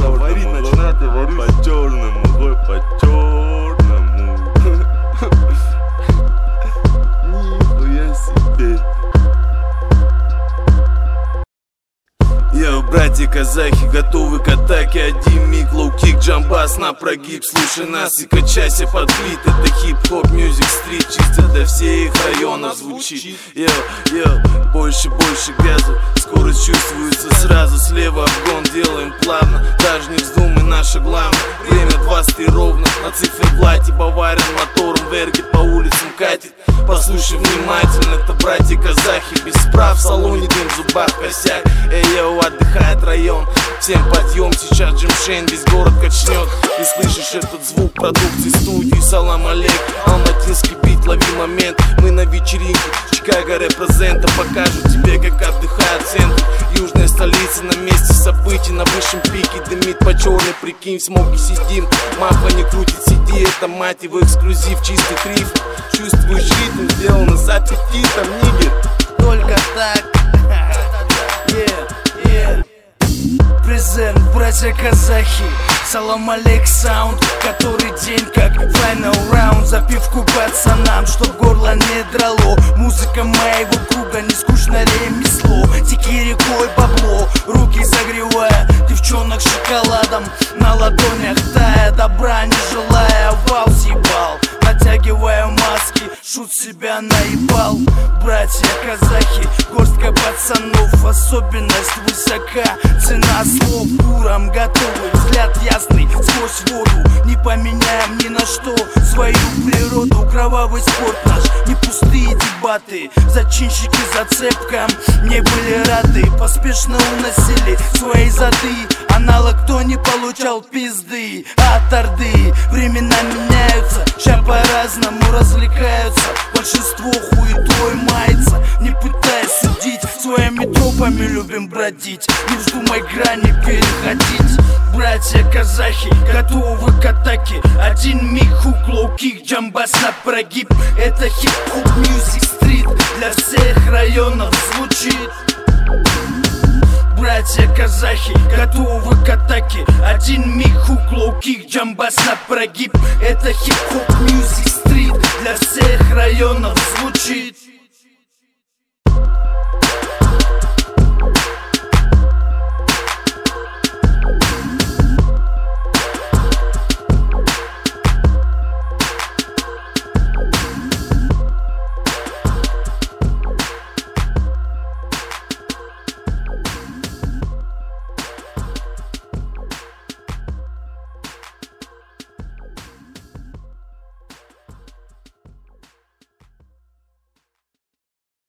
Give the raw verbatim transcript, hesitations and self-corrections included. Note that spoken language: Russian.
черному, варить начинает и варить по черному, ой, по черному. Нихуя себе. Йоу, братья казахи, готовы к атаке. Один миг, лоу-кик, джамбас на прогиб. Слушай нас и качайся под бит. Это хип-хоп, мьюзик, стрит. Чисто для всех районов звучит. Йоу, йоу, больше, больше газу. Скорость чувствуется сразу. Слева обгон делаем плавно. Даже не вздумай, наша главное. Время двадцать ровно. На циферблате баварен мотором. Верги по улицам катит. Послушай внимательно, это братья казахи. Без прав в салоне, дым в зубах косяк. Эй, йоу, отдыхает район. Всем подъем, сейчас Джимшен весь город качнет. И слышишь этот звук продукции студии. Салам алейк, алматинский бит, лови момент. Мы на вечеринке, Чикаго репрезента. Покажу тебе, как отдыхает центр. Южная столица на месте событий. На высшем пике дымит по черной, прикинь, в смоге сидим. Мафа не крутит, сиди, это мать его эксклюзив чистых риф. Чувствуешь ритм, сделано с аппетитом, нигер. Только так. Yeah, yeah. Презент, братья казахи. Салам алейк саунд. Который день как final round. Запивку пацанам, чтоб горло не драло. Музыка моего круга, не скучно ремесло. Теки рекой бабло, руки согревая. Девчонок шоколадом на ладонях тая. Добра не желая, вал съебал. Натягивая маски, шут себя наебал. Братья казахи, горстка пацанов. Особенность высока, цена слов. Буром готовы, взгляд ясный сквозь воду. Не поменяем ни на что свою природу. Кровавый спорт наш, не пустые дебаты. Зачинщики зацепкам не были рады. Поспешно уносили свои зады. Аналог кто не получал пизды от орды. Времена меняются, ща по-разному развлекаются. Большинство хуетой мается. Не пытаясь судить, своими тропами любим бродить. Не вздумай грани переходить. Братья казахи, готовы к атаке. Один миг, хук, лоу-кик, джамбас на прогиб. Это хип-хоп, мьюзик, стрит. Для всех районов звучит. Братья казахи, готовы к атаке. Один миг, хук, лоу-кик, джамбас на прогиб. Это хип-хоп, мьюзик, стрит. Для всех районов звучит.